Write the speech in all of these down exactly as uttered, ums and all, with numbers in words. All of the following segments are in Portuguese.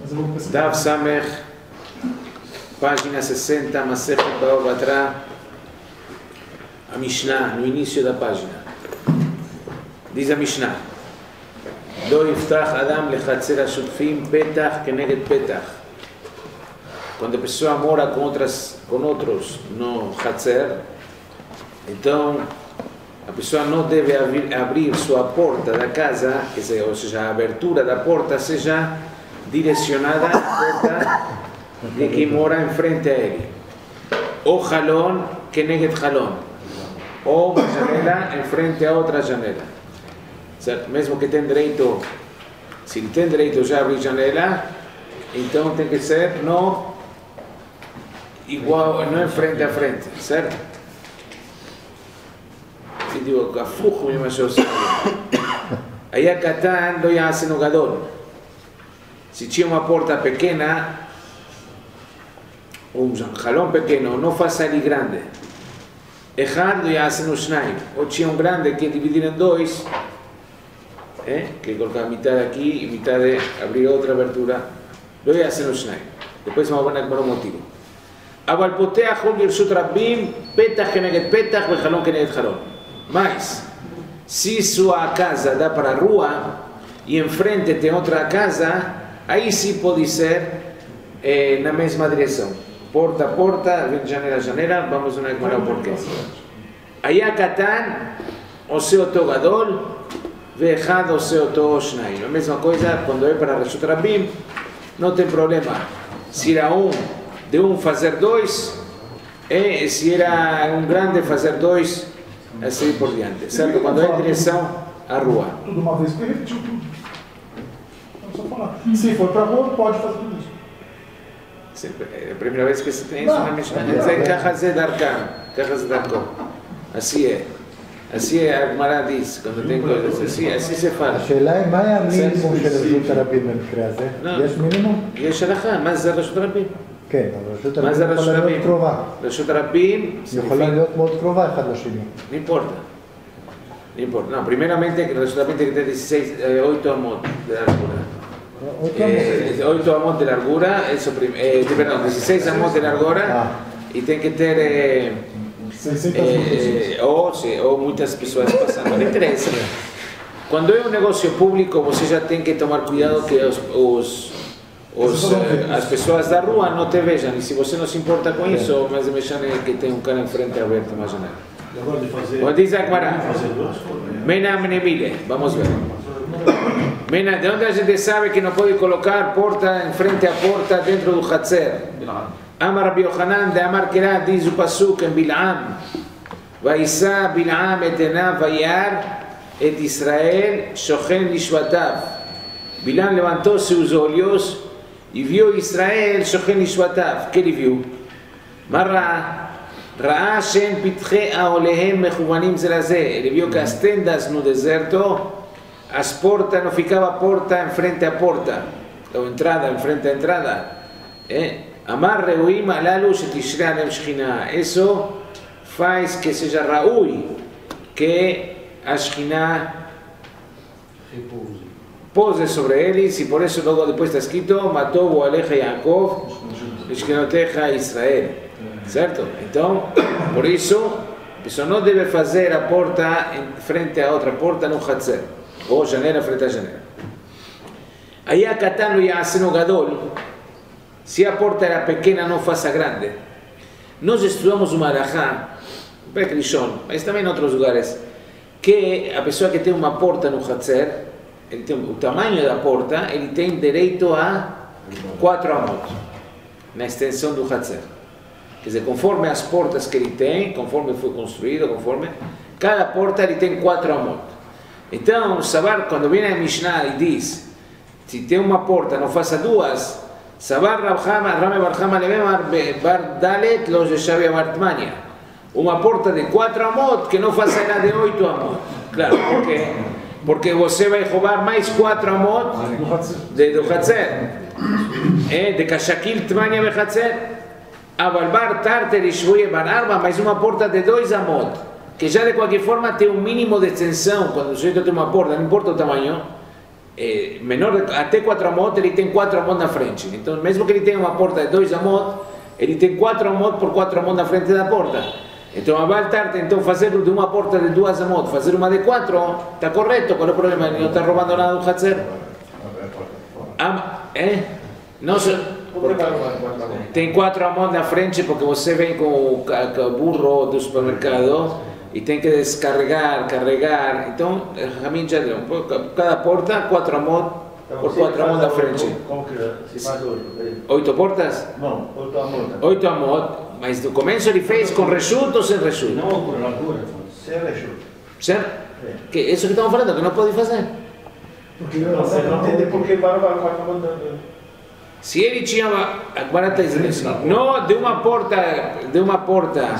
Dav Samech, página sessenta, Masechet Bava Batra, a Mishnah, no início da página. Diz a Mishnah: Lo yiftach Adam lechatzer hashutfim petach keneged petach. Quando a pessoa mora com, outras, com outros no Hatzer, então a pessoa não deve abrir, abrir sua porta da casa, quer dizer, ou seja, a abertura da porta seja direcionada à porta de quem mora em frente a ele. Ou halon keneged halon, ou uma janela em frente a outra janela. Certo? Mesmo que tem direito, se tem direito já a abrir janela, então tem que ser no igual, não em frente a frente, certo? Se digo, הפוך ממה שעושה. היה קטן, לא יעשינו גדול. Se tinha uma porta pequena, um jalão pequeno, não faça ele grande. אחד, לא יעשינו שניים. Ou tinha um grande que dividir em dois, eh? que colocar metade aqui e metade abrir outra abertura. לא יעשינו שניים. Depois vamos ver qual é o motivo. אבל פותח הוא לרשות רבים, פתח כנגד פתח וחלון כנגד חלון. Mas, se sua casa dá para a rua e em frente tem outra casa, aí sim pode ser eh, na mesma direção. Porta a porta, janela a janela, vamos ver como é o porquê. Aí a Katan, o seu togador, ve'echad o seu to shnai. A mesma coisa quando é para Reshut Rabim, não tem problema. Se era um, de um fazer dois, e se era um grande fazer dois, assim por diante, certo? Quando é em direção à rua. Tudo uma vez que repetiu tudo. É só falar. Se for para a rua, pode fazer tudo isso. É a primeira vez que se tem isso na Mishnah. Dizer ככה זה דרכם, ככה זה דרכו. Assim é. Assim é, a Gemara diz, quando tem coisas assim, assim se fala. השאלה היא, מה היה המינימום של רשות הרבים במקרה הזה? יש מינימום? יש הלכה, מה זה רשות הרבים? כן, אבל רשות הרבים יכולה להיות קרובה. רשות הרבים יכולה להיות מאוד קרובה אחד לשני. No importa. No importa. No, primeramente, רשות הרבים tiene que tener dieciséis, ocho amot de largura. Eh, ocho amot de largura, eso, eh, perdón, dieciséis amot de largura, ah. Y tiene que tener eh, eh, ou, sim, ou muitas pessoas passando. Não interessa. Quando é um negócio público, você já tem que tomar cuidado que os, os Os, as pessoas da rua não te vejam, e se você não se importa com isso, mas me chama que tem um cara em frente aberto uma janela. Quando diz a Gemara, Mena Menemile, vamos ver. Mena, de onde a gente sabe que não pode colocar porta em frente à porta dentro do Hatzer? Amar Rabbi Yochanan de Amar Kerá, diz o Pasuk em Bil'am, Vaisa Bil'am et enav vayar et Israel shochen lishvatav. Bil'am levantou seus olhos e viu Israel shochen lishvatav. Que ele viu? Marra Ra'a shen pitchei aolehem mechuvanim zeraze. Ele viu que as tendas no deserto, as portas não ficava porta em frente à porta, ou entrada em frente à entrada. Amar reuim alalu shetishre alem shechina. Isso faz que seja raui, que a shechina pose sobre eles, e por isso logo depois está escrito matou o aleja Yaakov Shkenoteja Israel, certo? Então, por isso a pessoa não deve fazer a porta em frente a outra porta no Hatzer, ou janela frente a janela. Aí a Katan lo ya'asenu gadol, se a porta era pequena não faça grande. Nós estudamos uma alahá, Perek Rishon, mas também em outros lugares, que a pessoa que tem uma porta no Hatzer, ele tem o tamanho da porta, ele tem direito a quatro amot na extensão do Hatzer. Quer dizer, conforme as portas que ele tem, conforme foi construído, conforme cada porta ele tem quatro amot. Então, o Sabar, quando vem a Mishnah e diz, se tem uma porta, não faça duas, Sabar Rabhama, Rame Barhama Levemar Bar Dalet, los de Shavia Bartmania. Uma porta de quatro amot que não faça nada de oito amot. Claro, por quê? Porque você vai roubar mais quatro amot de, do Hatzer, eh, de Kashakil Tmania be Hatzer, Avalbar Tarter e Shvuye Bar Arba, mais uma porta de dois amot, que já de qualquer forma tem um mínimo de extensão. Quando o sujeito tem uma porta, não importa o tamanho, é, menor, até quatro amot, ele tem quatro amot na frente. Então, mesmo que ele tenha uma porta de dois amot, ele tem quatro amot por quatro amot na frente da porta. Então, a Baltar tentou fazer de uma porta de duas amot, fazer uma de quatro, está correto, qual é o problema? Ele não está roubando nada do Hatzer. Ah, é? Não sei. Tem quatro amot na frente porque você vem com o, com o burro do supermercado e tem que descarregar, carregar. Então, Ramin já deu. Cada porta, quatro amot por quatro amot na frente. Como que se faz oito? Oito portas? Não, oito amot. Oito amot, mas no começo ele fez com rechute ou sem rechute? Não, com largura, sem rechute. Certo? Que isso que estamos falando, que não pode fazer. Porque Você não entende por que vai vai vai Se ele tinha, agora está dizendo assim, não, de uma porta, de uma porta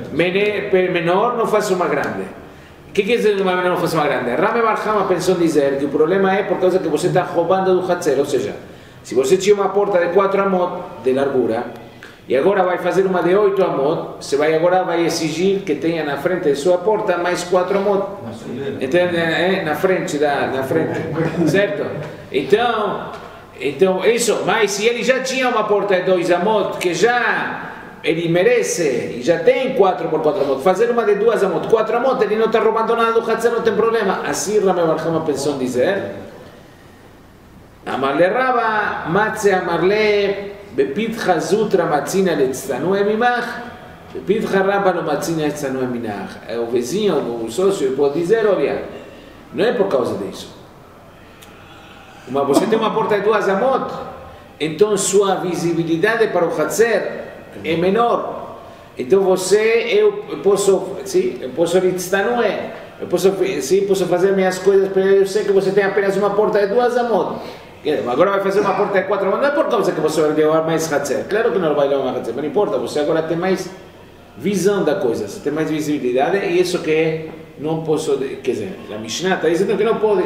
menor não faça uma grande. O que quer dizer de uma menor não faça uma grande? Rame Bar Hama pensou dizer que o problema é por causa que você está roubando do Hatzer, ou seja, se você tinha uma porta de quatro amot de largura e agora vai fazer uma de oito amot, você vai agora vai exigir que tenha na frente de sua porta mais quatro amot. Entende? É, na frente da, na frente, certo? Então Então, isso, mas se ele já tinha uma porta de dois amot, que já ele merece, e já tem quatro por quatro amot, fazer uma de duas amot, quatro amot, ele não está roubando nada do Hatzer, não tem problema. Assim Rame Bar Hama pensou em dizer, Amarle Raba, Matze Amarle, Bepitcha Zutra Matzina Letztanu Emimach, Bepitcha Raba no Matzina Letztanu Eminach. O vizinho, o sócio, pode dizer, olha, não é por causa disso. Mas você tem uma porta de duas amot, então sua visibilidade para o Hatzer é menor. Então você, eu posso, sim, eu posso litztanue, eu posso, sim, posso fazer minhas coisas, porque eu sei que você tem apenas uma porta de duas amot. Agora vai fazer uma porta de quatro amot, não é por causa que você vai levar mais Hatzer. Claro que não vai levar mais Hatzer, mas não importa, você agora tem mais visão da coisa, você tem mais visibilidade, e isso que não posso, quer dizer, a Mishnah está dizendo que não pode.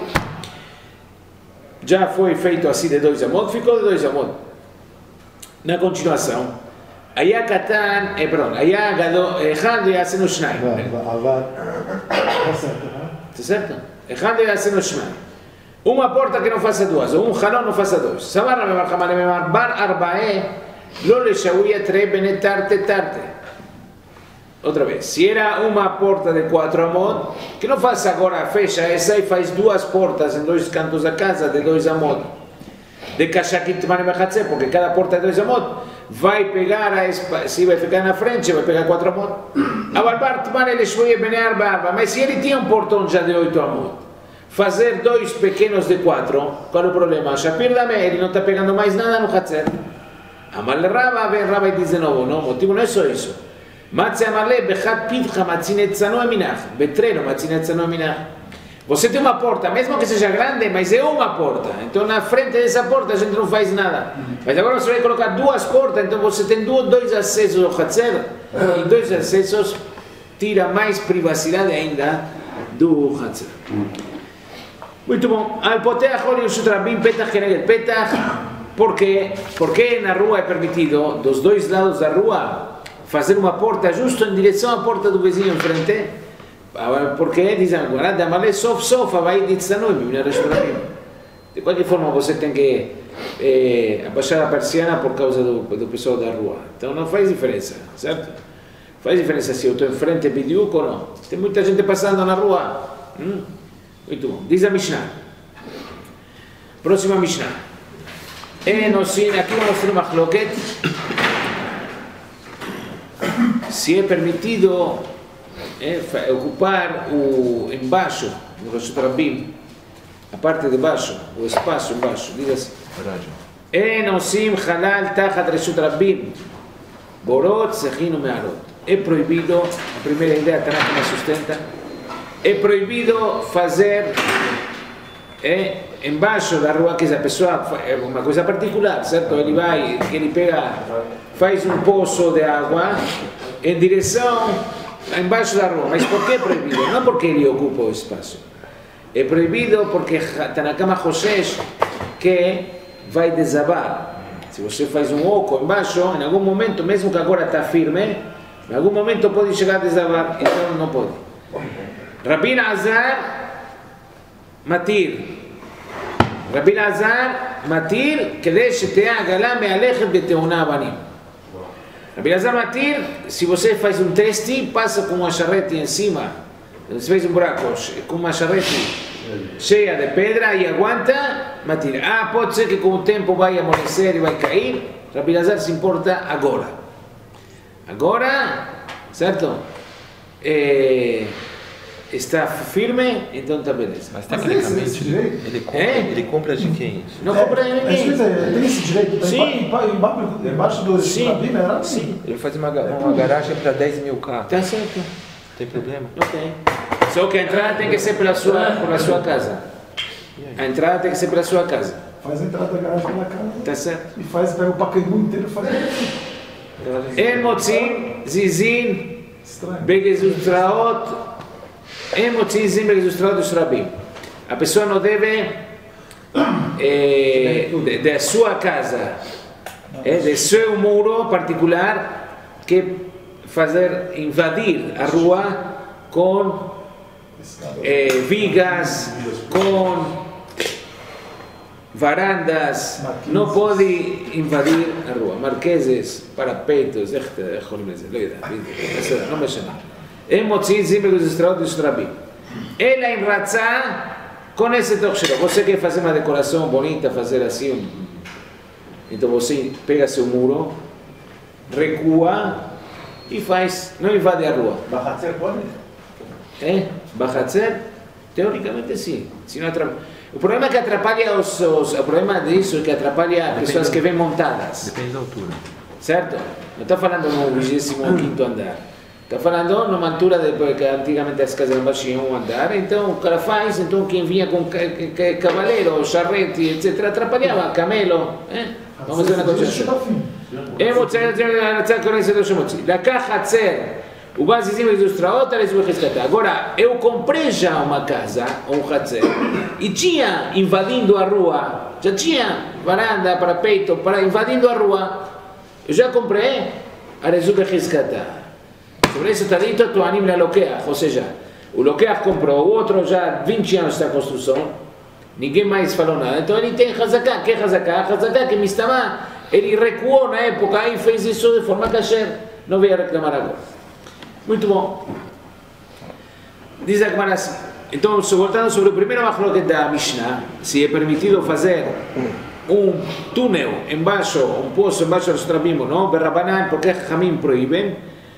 Já foi feito assim de dois amot, ficou de dois amot. Na continuação, Aya Katan, eh, perdão, Aya Gadol, Echad Yasenu Shnai. אבל, Está certo? Echad Yasenu Shnai. Uma porta que não faça duas, ou um halon não faça dois. Sabar Rame Bar Hama Lememar Bar Arbae, Lo Leshawiya Tre Benetarte Tarte. Outra vez, se era uma porta de quatro amot, que não faça agora, fecha essa e faz duas portas em dois cantos da casa de dois amot. De Kashakit Mane Bechatze, porque cada porta de dois amot vai pegar a se vai ficar na frente, vai pegar quatro amot. Abalbar Tmane ele shvoye bene arba arba, mas se ele tinha um portão já de oito amot, fazer dois pequenos de quatro, qual é o problema? Shapir Dame, ele não está pegando mais nada no Hatzer. Amal Raba, vem Raba e diz de novo, não, o motivo não é só isso. Matze Amarle, Bechat Pidcha, Matzinet Tzanu Aminach, Betreno, Matzinet Tzanu Aminach. Você tem uma porta, mesmo que seja grande, mas é uma porta. Então na frente dessa porta a gente não faz nada. Mas agora você vai colocar duas portas, então você tem dois acessos ao Hatzer, e dois acessos tira mais privacidade ainda do Hatzer. Muito bom. Al Poteach Oli Usutrabim, Petach Keneged Petach. Por quê? Porque na rua é permitido, dos dois lados da rua, fazer uma porta justo em direção à porta do vizinho em frente, porque dizem agora, de Amalé sof sof, vai de Tzanui, de qualquer forma você tem que eh, abaixar a persiana por causa do, do pessoal da rua, então não faz diferença, certo? Faz diferença se eu estou em frente bidiuco ou não, tem muita gente passando na rua. Hum? Muito bom, diz a Mishnah, próxima Mishnah, e nós, aqui vamos ter uma chloquet. Se é permitido é, ocupar o embaixo no Reshut Rabim, a parte de baixo, o espaço embaixo, diz assim. É nosim halal tachat Reshut Rabim, borot sechin umearot. É proibido, a primeira ideia que Tanakh sustenta, é proibido fazer é, embaixo da rua, que a pessoa é uma coisa particular, certo? Ele vai, ele pega, faz um poço de água em direção embaixo da rua. Mas por que é proibido? Não porque ele ocupa o espaço. É proibido porque Tanakama Hoshesh que vai desabar. Se você faz um oco embaixo, em algum momento, mesmo que agora está firme, em algum momento pode chegar a desabar, então não pode. Rabbi Azar Matir. Rabbi Elazar matir כדי שתהיה העגלה מהלכת בתאונה אבנים. Rabbi Elazar matir, se você faz um teste, passa com uma charrete em cima, você faz um buraco com uma charrete cheia de pedra e aguanta, matir. Ah, pode ser que com o tempo vai amolecer e vai cair. Rabbi Elazar se importa agora. Agora, certo? É, está firme, então está beleza. Mas tecnicamente esse direito? ele compra, É? ele compra de quem? Não compra de É, ninguém. mas, é, tem esse direito? Tá Sim. emba- emba- Embaixo do Sim. Rabino, era assim. Sim, Ele faz uma, ga- uma garagem para dez mil carros. está certo. Tem problema? Ok. Só que a entrada tem que ser pela sua, pela sua casa. A entrada tem que ser pela sua casa. Faz a entrada da garagem pela casa Está certo? e faz, pega o Pacaembu inteiro e faz. אין מוצאים זיזין Estranho. בגזוסטראות, אין מוצאים זיזין בגזוסטראות dos רבים. A pessoa não deve eh, de, de sua casa, eh, de seu muro particular, que fazer invadir a rua com eh, vigas, com varandas, não pode invadir a rua. Marqueses, parapeitos, איך יכולים לזה? לא יודע, בסדר, לא משנה. הם מוציאים זים בגזוסטראות dos רבים. אלא אם רצה, conhece o שלו. Você quer fazer uma decoração bonita, fazer assim, um... então você pega seu muro, recua e faz, não invade a rua. בחצר פועלת? É? Bachatzer? Teoricamente sim. Se não atrapalha. O problema é que atrapalha os, os. O problema disso é que atrapalha pessoas que vêm montadas. Depende da altura. Certo? Não está falando no vigésimo quinto andar. Está falando numa altura de, que antigamente as casas não tinham um andar. Então o cara faz, então quem vinha com ca, ca, cavaleiro, charrete, etcétera, atrapalhava, camelo. Eh? Vamos ver uma coisa assim. הם מוצאים את זה לצד כל היסודו שמוציא. לקח חצר ובא זיזים בגזוסטראות, הרי זו בחזקתה. Agora, eu comprei já uma casa, ou um חצר, e tinha invadindo a rua, já tinha varanda, parapeito, para invadindo a rua. Eu já comprei, הרי זו בחזקתה. Sobre isso está dito, טוענים ללוקח, ou seja, o לוקח comprou, o outro já vinte anos está em construção, ninguém mais falou nada, então ele tem חזקה, que חזקה? חזקה que מסתמה, ele recuou na época e fez isso de forma kasher, não veio reclamar agora. Muito bom. Diz a Gemara assim, então, voltando sobre o primeiro machloket da Mishnah, se é permitido fazer um túnel embaixo, um poço embaixo dos trabimos, não? Berrabanan, porque Hamim proíbem,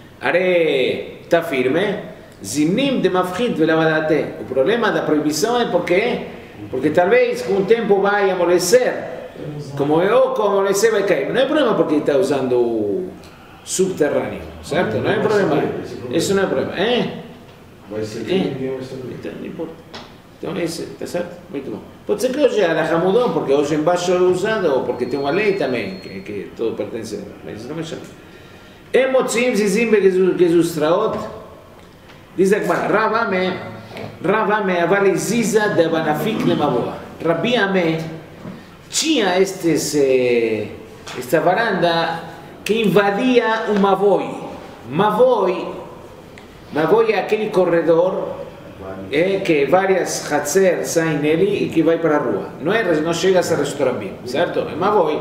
are está firme, zimnim de mafchit velavadate. O problema da proibição é porque, porque talvez com o tempo vai amolecer, como eu, como amolecer vai cair. Não é problema porque está usando o subterrâneo, certo? Não é problema. Isso não é problema. É? Vai ser que É. ninguém vai saber. Então, não importa. Então, esse, está certo? Muito bom. Pode ser que hoje a Alaha mudou, porque hoje embaixo é usado, ou porque tem uma lei também, que, que tudo pertence a ela. Mas não me chama. הם מוציאים זיזים בגזוסטראות, diz a Gemara, Rav Ame, Rav Ame, אבל הזיזה דבנפיק למבוע. Rabbi Ame tinha estes, eh, esta varanda que invadia um mavoi. Mavoi, mavoi é aquele corredor é, que várias hatzer saem nele e que vai para a rua. Não, é, não chega a ser restaurante, certo? É mavoi.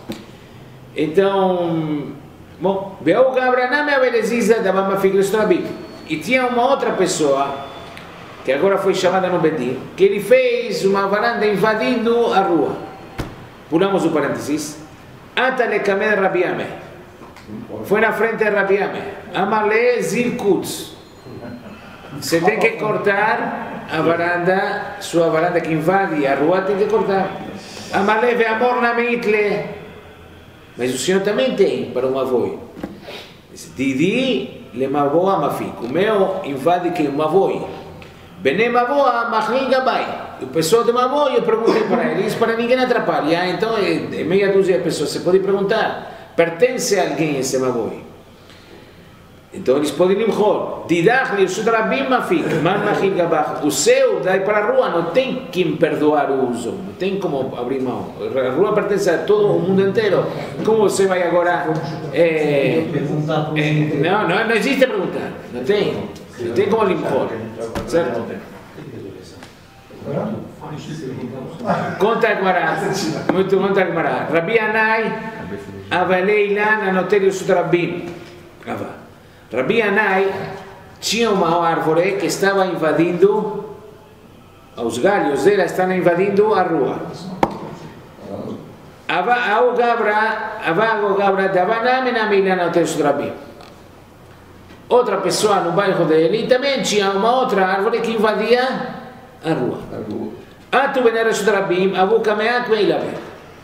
Então, bom, Beou Gabraname a Beleziza da Mama Figlestrobi. E tinha uma outra pessoa, que agora foi chamada no Bedim, que ele fez uma varanda invadindo a rua. Pulamos o parênteses. Atale Kamed Rabbi Ame. Foi na frente de Rabbi Ame. Amale Zilkutz. Você tem que cortar a varanda, sua varanda que invade a rua, tem que cortar. Amale Veamor Namitle. Mas o senhor também tem para um avô. Didi le mavoa mafik. O meu invade que um avô. Bene mavoa machin gabai. O pessoal de mavoa, eu perguntei para eles, para ninguém atrapalhar. Então, é meia dúzia de pessoas. Você pode perguntar, pertence a alguém esse mavoa? Então, eles podem imhor. Didach le sudrabim mafik. Man machin gabach. O seu, daí para a rua, não tem quem perdoar o uso. Não tem como abrir mão. A rua pertence a todo o mundo inteiro. Como você vai agora... É, é, não, não, não existe perguntar. Não tem. Não tem como limpar. Certo? Conta a Gemara, muito conta a Gemara. Rabi Anai, Avaleilan, Anotelio Sutrabim. Rabi Anai tinha uma árvore que estava invadindo, os galhos dela estavam invadindo a rua. Ao Gabra, Avago Gabra, Davanamina Milan Anotelio Sutrabim. Outra pessoa no bairro dele também tinha uma outra árvore que invadia a rua. Atu Bener Sutrabim, Abu Kameat Meilabe.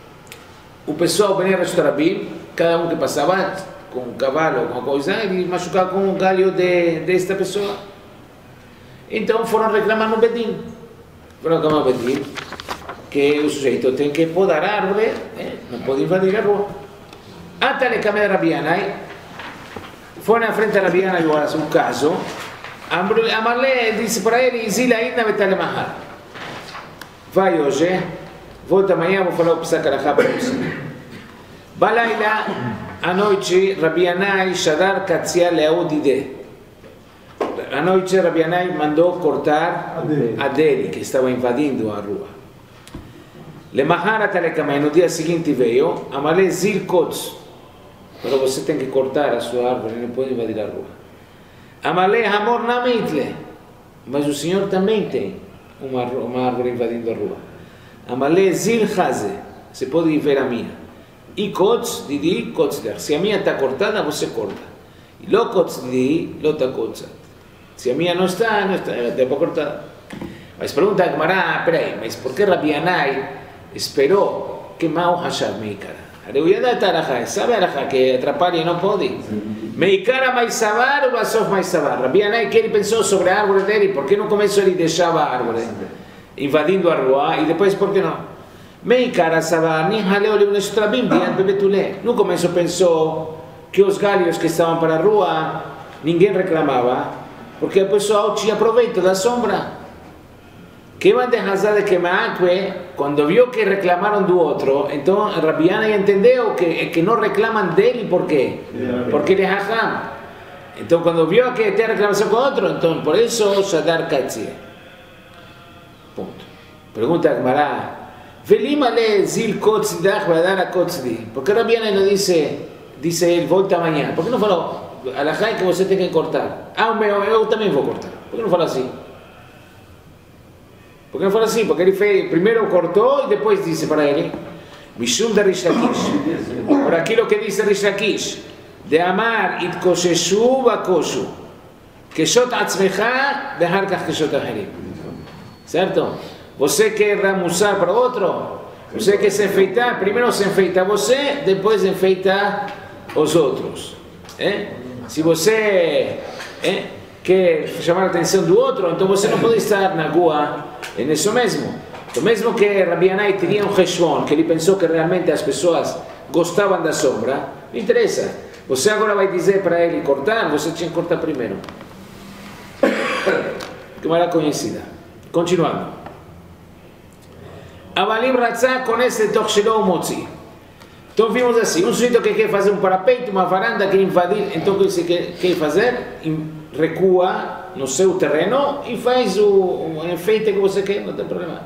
O pessoal Bener Sutrabim, cada um que passava com um cavalo, alguma coisa, ele machucava com o galho de, desta pessoa. Então foram reclamar no Bedin. Foram reclamar no Bedin que o sujeito tem que podar a árvore, eh, não pode invadir a rua. Até le Kamer Rabi Anai, foi na frente da Rabi Anai um caso, Amarle disse para ele, Zila Idna Betale Mahar. Vai hoje, volta amanhã, vou falar o Psak Alachá para você. Balaila, à noite, Rabi Anai Shadar Katzia Leaudide. À noite, Rabi Anai mandou cortar a dele, que estava invadindo a rua. Lemahar Atalekamai, no dia seguinte veio, Amarle Zil Kotz. Mas você tem que cortar a sua árvore, não pode invadir a rua. Amarle Hamor Namitle. Mas o Senhor também tem uma, uma árvore invadindo a rua. Amarle Zil Haze. Você pode ver a minha. E Kotz Didi Kotzler. Se a minha está cortada, você corta. E Lo Kotz Didi, Lo está Kotzat. Se a minha não está, não está, ela tem para cortar. Mas pergunta a Gemara, peraí, mas por que Rabi Anai esperou que Mau Hashab Meikara? Eu ia dar tarajá, sabe tarajá que atrapalha e não pode? Meikara mais sabar ou Basof mais sabar? Rabi Anai que ele pensou sobre a árvore dele, por que no começo ele deixava a árvore invadindo a rua e depois por que não? Meikara sabar, ni haleu le unestrabim diante bebetulé. No começo pensou que os galhos que estavam para a rua ninguém reclamava, porque a pessoa tinha proveito da sombra. Que van de Hazá de Kemaakwe, quando viu que reclamaram do outro, então Rabi Anai entendeu que, que não reclamam dele, por quê? Porque ele é Hacham. Então quando viu que tem reclamação com outro, então por isso Shadar Katzia. Ponto. Pergunta a Gemara, Velima le Zil Kotzidach Vadara Kotzdi. Por que Rabi Anai não disse, disse ele, volta amanhã? Por que não falou, Alajá que você tem que cortar? Ah, meu, eu também vou cortar. Por que não fala assim? Porque não fala assim, porque ele fez, primeiro cortou e depois disse para ele, Mishum de Rish Lakish, por aquilo que disse Rish Lakish, de amar it kosheshu vakoshu, keshot atzmecha, behar kach keshot acherim. Certo? Você quer dar musar para outro, você quer se enfeitar, primeiro se enfeita você, depois enfeita os outros. Eh? Se você eh, quer chamar a atenção do outro, então você não pode estar na rua. É isso mesmo. Então, mesmo que Rabi Anai tinha um reshbon, que ele pensou que realmente as pessoas gostavam da sombra, não interessa. Você agora vai dizer para ele cortar, você tinha que cortar primeiro. Que era conhecida. Continuando. Avalim Ratzah com esse Tochshelo Motzi. Então vimos assim, um sujeito que quer fazer um parapeito, uma varanda, quer invadir, então o que você quer fazer? Recua no seu terreno e faz o, o enfeite que você quer, não tem problema.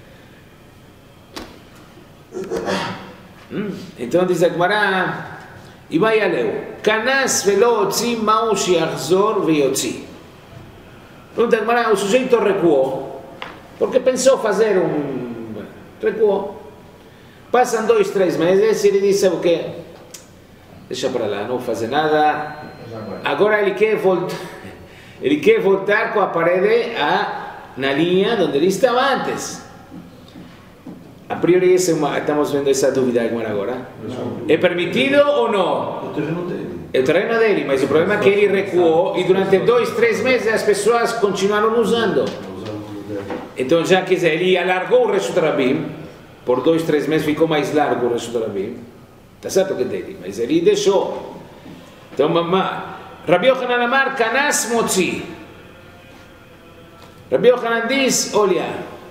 Hum? Então diz a Gemara, e vai a leu, Kanas velo otzi mau shiachzor veyotzi. Pergunta a Gemara, o sujeito recuou, porque pensou fazer um... recuou. Passam dois, três meses e ele disse o quê? Deixa para lá, não vou fazer nada. Agora ele quer voltar. Ele quer voltar com a parede a, na linha onde ele estava antes. A priori essa é uma, estamos vendo essa dúvida agora. É permitido ou não? O terreno dele. É o terreno dele, mas o problema é que ele recuou e durante dois, três meses as pessoas continuaram usando. Então já quer dizer, ele alargou o Reshut Rabim, por dois, três meses ficou mais largo o Reshut Rabim. Está certo que é dele, mas ele deixou. Então, mamãe. Rabi Yochanan Amar, Kanas Motzi. Rabi Yochanan diz, olha,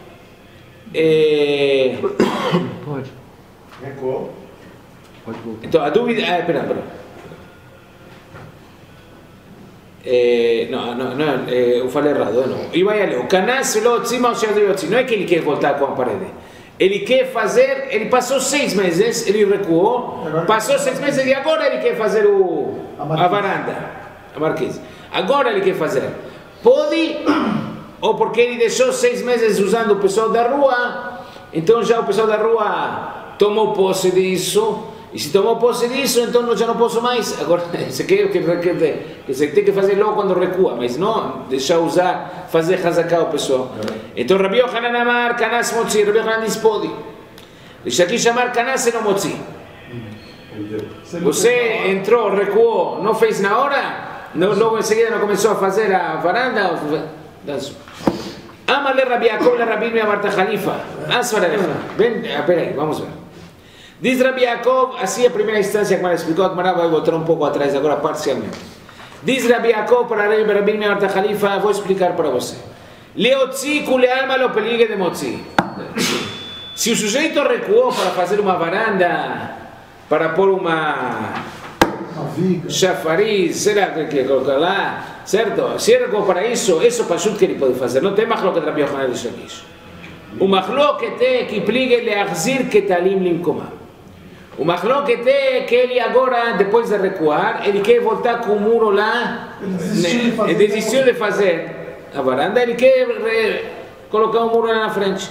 é... Pode. Recuou. Pode voltar. Então a dúvida... Ah, pera, pera. Eh, no, no, no, eh, eu falei errado, não. E vai ali, o Canas lo otzima o Sheadri otzi. Não é que ele quer voltar com a parede. Ele quer fazer, ele passou seis meses, ele recuou, passou seis meses e agora ele quer fazer o, a varanda, a marquise. Agora ele quer fazer. Pode, ou porque ele deixou seis meses usando o pessoal da rua, então já o pessoal da rua tomou posse disso. E se tomou posse disso, então eu já não posso mais. Agora, você quer que você tem que fazer logo quando recua, mas não deixar usar, fazer hazaká o pessoal. Então, Rabi Yohanan amar, Canas motzi, Rabi Yohanan diz pode. Deixa aqui chamar Canas e não motzi. Você entrou, recuou, não fez na hora, não, logo em seguida não começou a fazer a varanda. Amale Rabi Yaakov le Rabi Me'amarta Khalifa. Asfara lecha. Ven, peraí, vamos ver. Diz Rabi Yaakov, assim a primeira instância que me explicou, que vai voltar um pouco atrás agora parcialmente. Diz Rabi Yaakov para Rabi Me'amarta Khalifa, vou explicar para você. Leotzi kule alma lo peligue de motzi. Se o sujeito recuou para fazer uma varanda, para pôr uma chafariz, será que ele colocar lá, certo? Se ele recuou para isso, isso pachut que ele pode fazer. Não tem machloket Rabi Yohanan diz aqui. O machloket é que pligue leachzir ketalim limkomam. O machloket é que ele agora, depois de recuar, ele quer voltar com o muro lá, ele desistiu de fazer a varanda, ele quer re, colocar o muro lá na frente.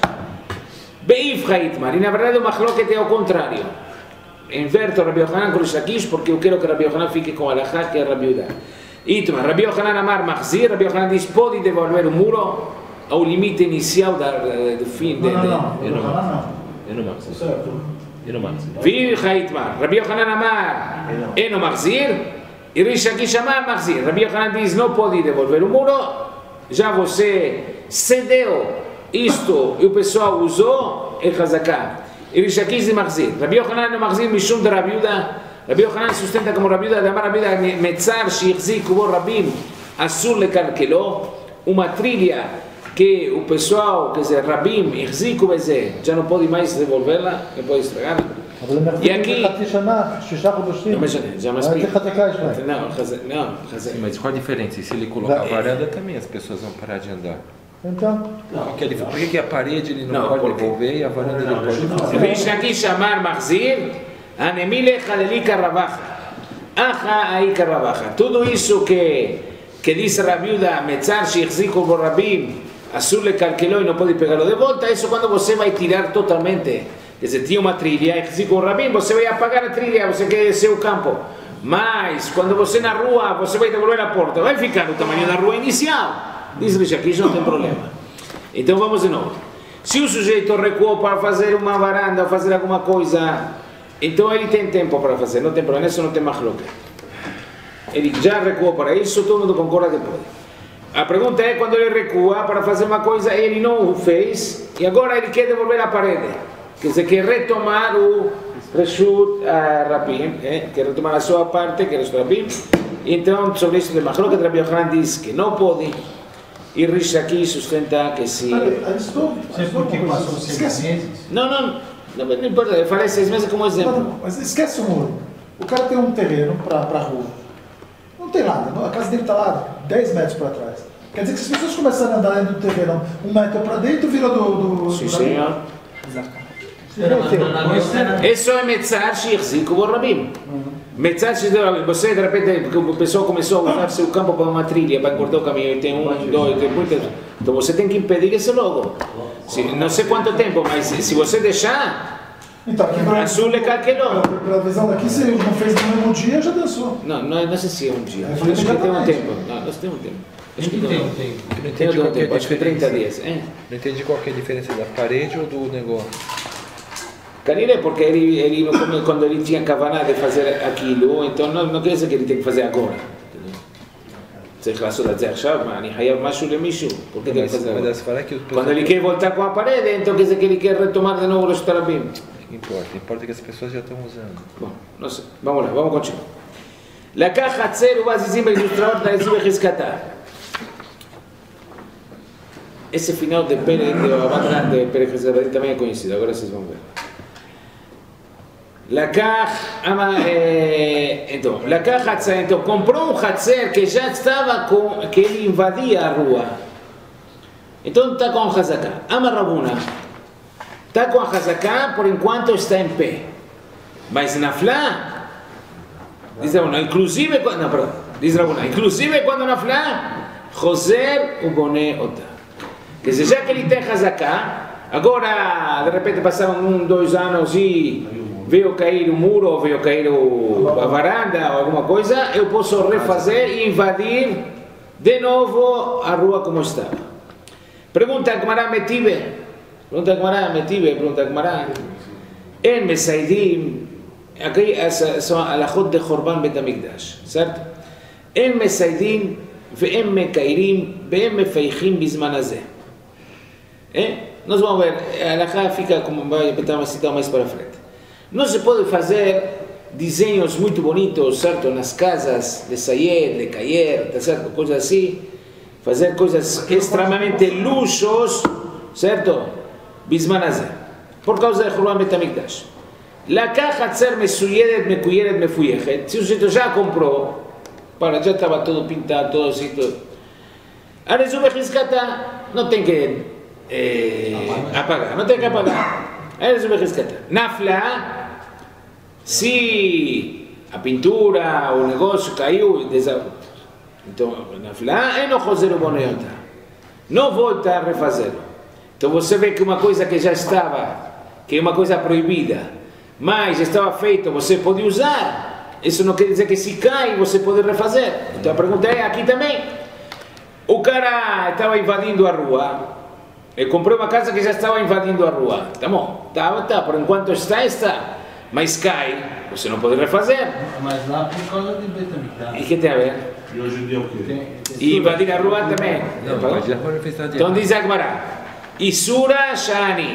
Beif Haitmar, e na verdade o machloket é ao contrário. Inverto Rabi Yohanan com o Shakish, porque eu quero que Rabi Yohanan fique com a Alachá, que é Rabi Uda. Itmar, Rabi Yohanan amar machzir, Rabi Yohanan diz, pode devolver o muro ao limite inicial da, do fim. Não, não, não. Eu não não. Eu não machzir. Certo. Eu não machzir. Vi Haitmar, Rabi Yohanan amar, eno machzir, e Rish Lakish amar machzir. Rabi Yohanan diz, não pode devolver o muro, já você cedeu isto e o pessoal usou, é Hazaká. E Rish Lakish diz machzir. Rabi Yohanan não machzir, mishum de Rabi Uda. Rabi Yohanan sustenta como Rabi Uda, de amar Rabi Uda, metzar, shichzik, kubo rabim, assur lekarkelo, uma trilha que o pessoal, quer dizer, Rabim, Ihziku Bezé, já não pode mais devolvê-la, não pode estragar. E aqui... Não, mas já me explica. Não, não, Mas qual a diferença? Se ele colocar a varanda também, as pessoas vão parar de andar. Então? Por que, por que a parede ele não, não pode devolver e a varanda ele pode devolver? Vem aqui chamar Mahzir, Anemile Haleli Karavacha. Acha aí Karavacha. Tudo isso que, que diz Rabi Uda, Metzar, Shichziku, Borrabim, Azul le calculou e não pode pegá-lo de volta, isso quando você vai tirar totalmente. Quer dizer, tinha uma trilha, e com o Rabim, você vai apagar a trilha, você quer descer o campo. Mas, quando você na rua, você vai devolver a porta, vai ficar no tamanho da rua inicial. Diz Rish Lakish, não tem problema. Então vamos de novo. Se o sujeito recuou para fazer uma varanda, ou fazer alguma coisa, então ele tem tempo para fazer, não tem problema, isso não tem machloket. Ele já recuou para isso, todo mundo concorda que pode. A pergunta é quando ele recua para fazer uma coisa, ele não o fez e agora ele quer devolver a parede. Quer dizer, quer retomar o Reshut Rabim, eh? quer retomar a sua parte, que é o Rabim. Então, sobre isso de Machloket, Rabi Yohanan diz que não pode e Rish Lakish sustenta que sim. Sabe por que passou seis meses? Não, não, não, não importa, eu falei seis meses como exemplo. Não, mas esquece o muro. O cara tem um terreno para a rua. Não tem nada, a casa dele está lá dez metros para trás. Quer dizer que se as pessoas começarem a andar dentro do terreno um metro para dentro, vira do... do Sim, senhor. Isso é Metzar Shichzik Borrabim. Metzar Shichzik Borrabim. Você, de repente, porque o pessoal começou a usar seu campo para uma trilha, para cortar o caminho, e tem um, dois, tem muitas... Então você tem que impedir isso logo. Se, não sei quanto tempo, mas se você deixar... Então, aqui para Azul le calculou. Para a visão daqui, se ele não fez no mesmo dia, já dançou. Não, não, não sei se é um dia. É, Acho que tem um tempo. Não, nós temos um tempo. Acho que tem, não. tem. Não Tem entendi um qual que é tempo, a acho que trinta dias. diferença. É. Não entendi qual que é a diferença da parede ou do negócio. Canile é porque ele, ele não, quando ele tinha kavanah de fazer aquilo, então não, não quer dizer que ele tem que fazer agora. צריך לעשות את זה עכשיו, מה, אני חייב משהו למישהו, por que tem que fazer agora? Quando ele quer voltar com a parede, então quer dizer que ele quer retomar de novo os tarabim. Importa, importa que as pessoas já estão usando. Bom, não sei, vamos lá, vamos continuar. לקח חצר ובזיזים באילוסטראות נעזו בחזקתה. Esse final de Pérez de Abandonante de Pérez Reservadinho também é conhecido, agora vocês vão ver. Lakach, ama, eh, então, Lakach Hatzer, então, comprou um Hatzer que já estava com, que ele invadia a rua. Então está com a Hazaká. Ama Rabuna. Está com a Hazaká por enquanto está em pé. Mas Naflá, diz Rabuna, inclusive, não, perdão, diz Rabuna, inclusive quando Naflá, Joser o Boné Ota. Quer dizer, já que ele tem Hazaká, agora, de repente passaram um, dois anos e veio cair o muro, ou veio cair o, a varanda, ou alguma coisa, eu posso refazer e invadir de novo a rua como estava. Pergunta a Gemara Metive, pergunta a Gemara Metive, pergunta a Gemara, en Mesaidim, aqui são alachot de Chorban Bet HaMikdash, certo? En Mesaidim, ve'en Mekairim, ve'en Mefeichim Bizman Hazeh. Nós vamos ver, a alachá fica como vai citar mais para frente. Não se pode fazer desenhos muito bonitos, certo? Nas casas de Sayed, de Cayer, tá certo? Coisas assim. Fazer coisas extremamente luxos, certo? Bizman Hazeh. Por causa de Churban Bet HaMikdash. Lakach Hatzer Mesuyedet, Mekuyeret, Mefuyechet. Se o sujeito já comprou, para, já estava todo pintado, todo assim, tudo. A resume Rizkata, não tem que eh, apagar, não tem que apagar. A resume Rizkata. Nafla, se a pintura, o negócio caiu, desabou. Então, Nafla, é no Joser o Boné Ota. Não volta a refazê-lo. Então você vê que uma coisa que já estava, que é uma coisa proibida, mas estava feita, você pode usar. Isso não quer dizer que se cai, você pode refazer. Então a pergunta é aqui também. O cara estava invadindo a rua, ele comprou uma casa que já estava invadindo a rua. Tá bom, tá, tá, por enquanto está, está. Mas cai, você não pode refazer. Mas lá por causa de Bet HaMikdash. E que tem a ver? E hoje em dia o quê? E invadir a rua também. Não, invadir a rua não fez nada de Então errado. diz a Gemara, Isura Shani.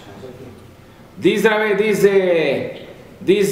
Diz Rabi, diz, diz,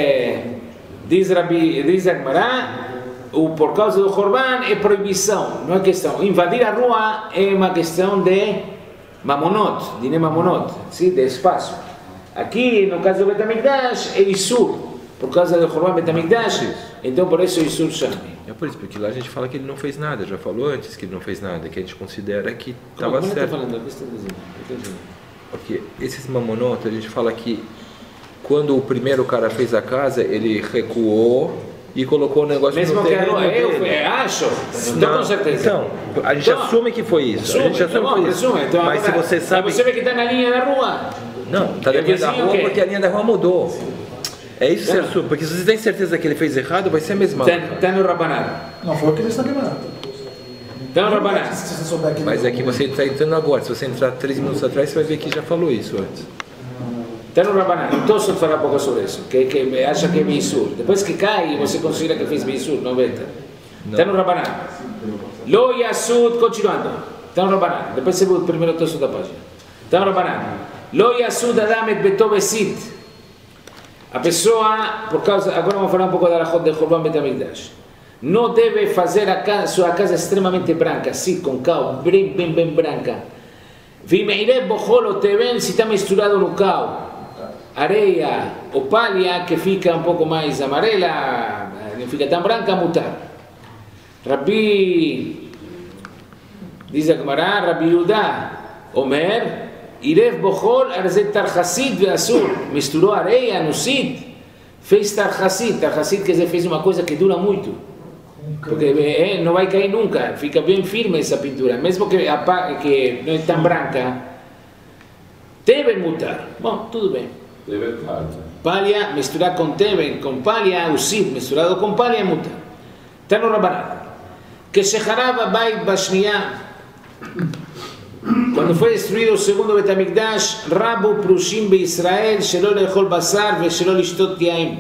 diz Rabi, diz a Gemara, o por causa do Corban é proibição, não é questão. Invadir a rua é uma questão de mamonot, de mamonot, sim, de espaço. Aqui, no caso do Bet HaMikdash, é Isur, por causa do Corban Bet HaMikdash, então por isso é Isur Shani. É por isso, porque lá a gente fala que ele não fez nada, já falou antes que ele não fez nada, que a gente considera que estava Como certo. está falando? O que está dizendo? Entendi. Porque esses mamonot, a gente fala que quando o primeiro cara fez a casa, ele recuou e colocou o negócio Mesmo no que a terreno rua, eu dele. é, acho, então com certeza. Então, a gente Então, assume que foi isso. Assume, a gente assume tá bom, que foi isso. assume. Então, Mas se agora, você sabe... Mas você vê que está na linha da rua. Não, está na É linha da vizinho rua que- porque a linha da rua mudou. É isso que você Tá. assume. Porque se você tem certeza que ele fez errado, vai ser a mesma. Está tá no Rabanan. Não foi o que eles estão queimando. Está no Rabanan. Se você souber que Mas é que você está entrando agora. Se você entrar três minutos atrás, você vai ver que já falou isso antes. Está no Rabanan. Então, só falar um pouco sobre isso. Que, que acha que é Beisur. Depois que cai, você considera que fez Beisur, não veta. Está no Rabanan. Lo Yasud, continuando. Está no Rabanan. Depois você vê o primeiro texto da página. Está no Rabanan. Lo Yasud Adam et Beto Besit. A pessoa, por causa, agora vamos falar um pouco da alachot de Churban Bet HaMikdash. Não deve fazer a casa, sua casa extremamente branca, assim, com cal, bem, bem, bem branca. Vimeire bochol o teven, se está misturado no cal, areia ou palha, que fica um pouco mais amarela, não fica tão branca, mutar. Rabbi, diz a Gemara, Rabbi Yudá, Omer, Irev bochol arzet tarchassid ve'asur, misturou areia no sid, fez tarchassid, tarchassid quer dizer, fez uma coisa que dura muito, porque é, não vai cair nunca, fica bem firme essa pintura, mesmo que, a, que não é tão branca, deve mutar. Bom, tudo bem. Palha, misturar com teve, com palha, o sid, misturado com palha, muta. Está no Rabanan. Que Shecharava Bait Bashniya, quando foi destruído o segundo Bet HaMikdash, Rabu Prushim Be Israel, Shelo Lechol Basar, Ve Shelo Lishtot Yaim.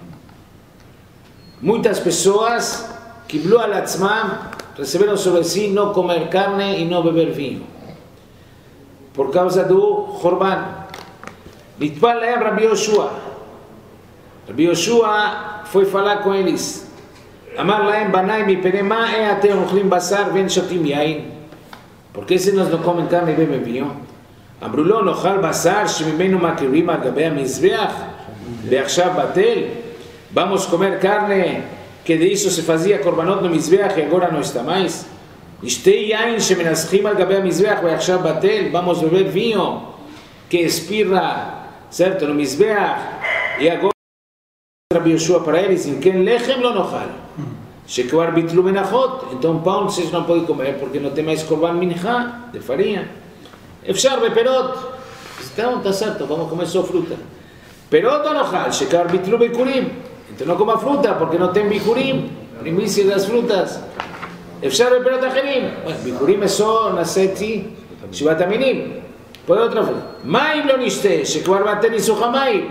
Muitas pessoas, Kiblu al Atzmam, receberam sobre si não comer carne e não beber vinho, por causa do Chorban. Litpal Lehem Rabbi Yoshua. Rabbi Yoshua foi falar com eles. Amar Lehem Banai Mipene Ma E Atem Ochlim Basar Ven Shotim Yain. Por que se nós não comem carne e bebem vinho? Amruló Nochal Basar Shemimenu Makirim Al Gabei HaMizbeach. Be'achshav batel, vamos comer carne que de isso se fazia korbanot no mizbeach e agora não está mais. Ishtei yain shemenazchim al gabei mizbeach be'achshav batel, vamos beber vinho que espirra, certo, no mizbeach e agora Rabbi Yoshua para eles, em quem lechem lo nochal. Shekvar bitlu menachot, então pão vocês não podem comer porque não tem mais korban mincha de farinha. Efshar beperot, então está certo, vamos comer só fruta. Perot ou nochal, shekvar bitlu bikurim, então não coma fruta porque não tem bikurim, primícias das frutas. Efshar beperot acherim, bikurim é só na sete shivat aminim. Pode outra fruta. Maim lo nishte, shekvar baten isuch hamayim.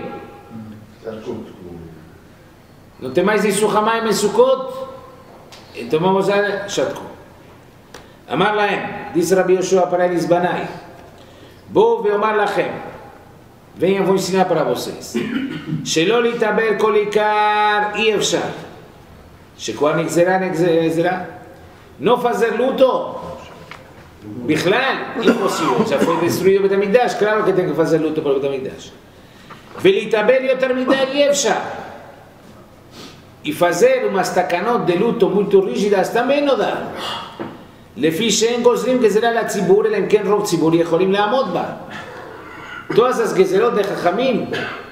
Não tem mais isuch hamayim em Sukkot. Então vamos a Shatku. Amar lahem, diz Rabbi Yoshua para eles, Banai, Bo veomar lachem, venham, vou ensinar para vocês. Shelo litaber kolikar e efshar. Shekvar nigzera, nigzera. Não fazer luto. Bichlal, impossível. Já foi destruído o Bet HaMikdash, claro que tem que fazer luto para o Bet HaMikdash. Velitaber yoter midai e efshar. E fazer umas takanot de luto muito rígidas também não dá. לפי שאין גוזרים גזרה לציבור, אלא אם כן רוב ציבור יכולים לעמוד בה. Todas as גזרות de חכמים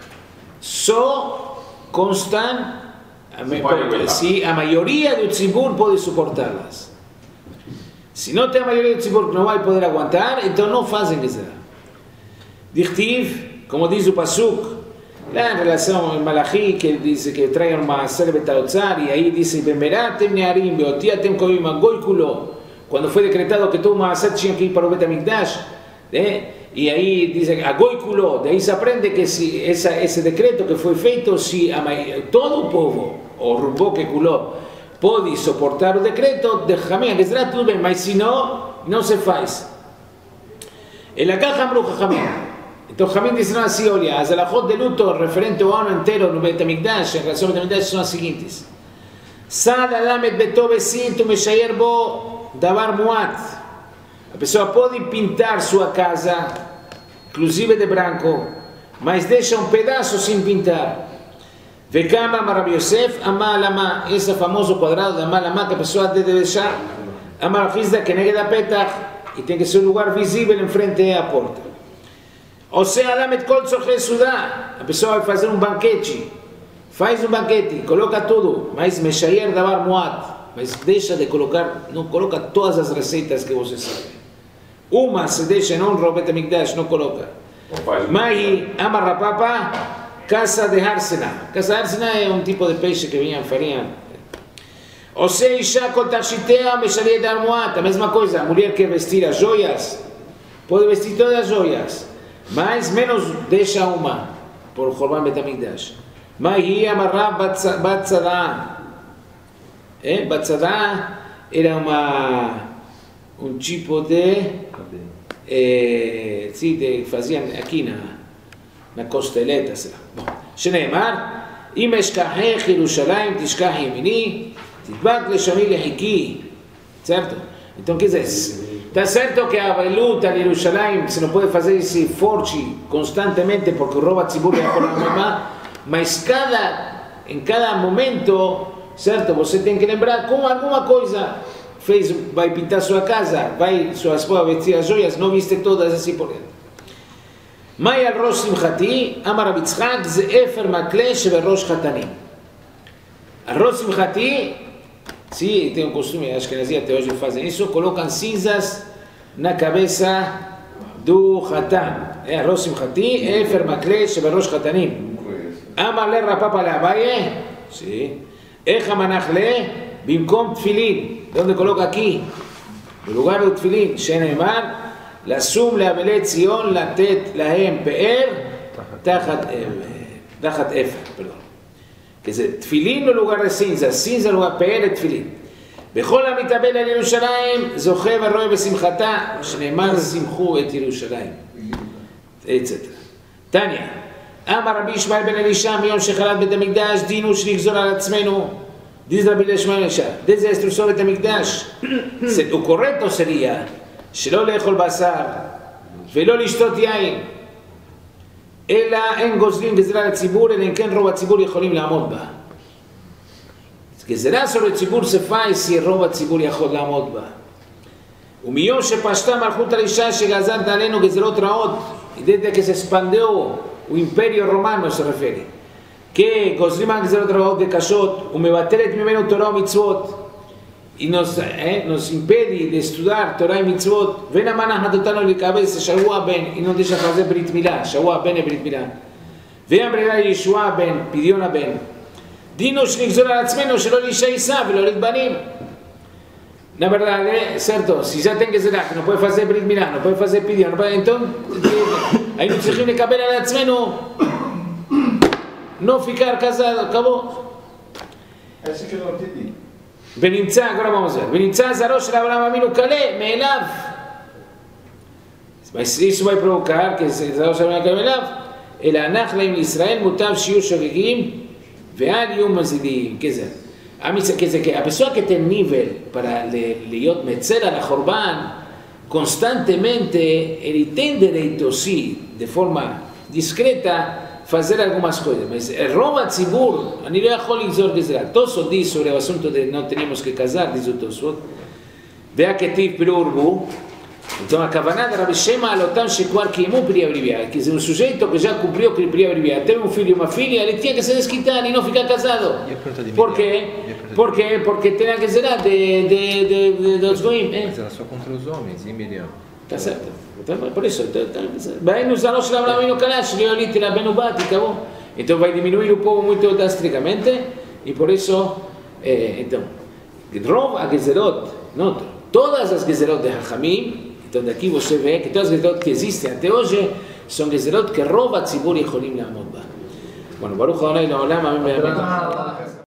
só constam se a maioria do tzibur pode suportá-las. Se não tem a maioria do tzibur que não vai poder aguentar, então não fazem gzera. Dichtiv, como diz o Pasuk, lá em relação ao Malachi, que ele diz que traiam uma servet al-Otzar, e aí diz, Bemeratem nearim, beotiatem koim agoi kulo. Quando foi decretado que todo o Maaser tinha que ir para o Bet HaMikdash, né? E aí diz, agoi kulo, daí se aprende que se essa, esse decreto que foi feito, se a, todo o povo, o Rubo que kulo, pode suportar o decreto, de Jamé, Gezerá, tudo bem, mas se não, não se faz. Ele acá Hamru Jamé. Então, Jamim disseram assim, olha, as alachot de luto referente ao ano inteiro no Bet HaMikdash, em relação ao Bet HaMikdash, são as seguintes. Sad adam et beto besinto meshayer bo davar muat. A pessoa pode pintar sua casa, inclusive de branco, mas deixa um pedaço sem pintar. Vekama Rabbi Yosef, ama lama, esse famoso quadrado de ama lama que a pessoa deve deixar, ama rafizda que negue da petach, e tem que ser um lugar visível em frente à porta. Ou seja, Alamet Kol Tzorchei Sudá, a pessoa vai fazer um banquete, faz um banquete, coloca tudo, mas Meshayer Davar Muat, mas deixa de colocar, não coloca todas as receitas que você sabe. Uma se deixa em honra ao Bet HaMikdash, não coloca. Mai Amar Rapapa, caça de Harsena. Caça de Harsena é um tipo de peixe que vinha em farinha. Ou seja, Isha Kol Tarshitea Meshayer Davar Muat, a mesma coisa, a mulher quer vestir as joias, pode vestir todas as joias. Mas menos deixa uma por Korban Bet HaMikdash. Mas ia amarrar Batzadá. É? Batzadá era uma um tipo de é, sim, de faziam aqui na na costeleta, sei lá. Bom, Shneimar, Im eshkachech Yerushalayim tishkach yemini, titbak leshoni lehiki. Certo? Então quer dizer, está certo que a luta em Jerusalém se não pode fazer esse forte constantemente porque rouba tzibur e a mamá, mas cada, em cada momento, certo, você tem que lembrar com alguma coisa fez, vai pintar sua casa, vai sua esposa vestir as joias, não viste todas assim por dentro. Mai al rosh simchati, amar Rabi Yitzchak, ze efer makle sheberosh chatanim. Al rosh simchati, sim, tem um costume, acho que nas até hoje fazem isso, colocam cinzas na cabeça do Hatan. É Rosh Simchati, Efer Makle, Sheberosh Hatanim. Amar le Rapapa le Abaye, sim. Echa Manachle, Bimkom Tfilin. Onde coloca aqui? No lugar do Tfilin, Sheneimar, Lasum le Amelet Zion, Latet Lahem Pe'er, Tachat Efer, perdão. Quer dizer, Tfilin no lugar de cinza, cinza no lugar Pe'er e Tfilin. בכל המתאבל על ירושלים זוכה ורואה בשמחתה, שנאמר שמחו את ירושלים, אטסטרה. תניא, אמר רבי ישמעאל בן אלישע מיום שחרב בית המקדש, דינו שנגזור על עצמנו, דיז רבי ישמעאל אלישע, דיז אסטרוסו בית המקדש, הוא קורא sería שלא לאכול בשר ולא לשתות יין, אלא אין גוזרים גזרה לציבור, אלא אם כן רוב הציבור יכולים לעמוד בה. גזרה sobre הציבור ספאי, si רוב הציבור יכול לעמוד בה. ומיום שפשטה מלכות האישה שגזרת עלינו גזרות רעות, desde que se expandió o imperio romano se refiere, que גוזרים על גזרות רעות וקשות, ומבטלת ממנו תורה ומצוות, y nos, eh, nos impede de estudiar Torah y mitzvot, ven a manas matutano de cabeza, Shavuot ben, y no deja hacer Brit Milá, Shavuot ben y Brit Milá. Vean brera Yeshua ben, pidió a ben. Dinos nixor al atzmeno, shelo lisha isa, velo lit banim. La verdad, eh, cierto, si ya tengo que ser que no puede hacer Brit Milá, no puede hacer pidió, no puede, entonces, hay un chico que cabela al atzmeno, no ficar casado, acabó. Esse que eu não entendi. ונמצא, ahora vamos a ver, ונמצא זרעו של אברהם אבינו קלה מאליו. isso vai provocar que זרעו של אברהם קלה מאליו, אלא הנח להם לישראל מוטב שיהיו שוגגים ואל יהיו מזידים. כזה. Que a pessoa que tem nível para להיות מצר על החורבן, constantemente ele tem direito, sim, de forma discreta, fazer algumas coisas, mas רוב הציבור, אני לא יכול לגזור גזרה. תוספות diz sobre o assunto de não teníamos que casar, diz o תוספות, והכתיב פרי ורבו, então a הכוונה de רבי שמא על אותם שכבר קיימו פרי abreviar, que é um sujeito que já cumpriu pri abreviar, teve um filho e uma filha, ele tinha que se desquitar e não ficar casado. Por quê? Por quê? Porque tem a gazera de, de, de, de, dos goim. Mas era só contra os homens, e Miriam? Tá certo. Então, por isso, vai nos anos de Abraão no Kalash, Leolite, la Benubati, acabou. Então vai diminuir o povo muito drasticamente, e por isso, eh, então, Rov a Gezerot, não, todas as Gezerot de Hachamim, então daqui você vê que todas as Gezerot que existem até hoje, são Gezerot que Rov a Tzibur Yecholim La'amod Ba. Bueno, Baruch Adonai Le'olam, amém, amém.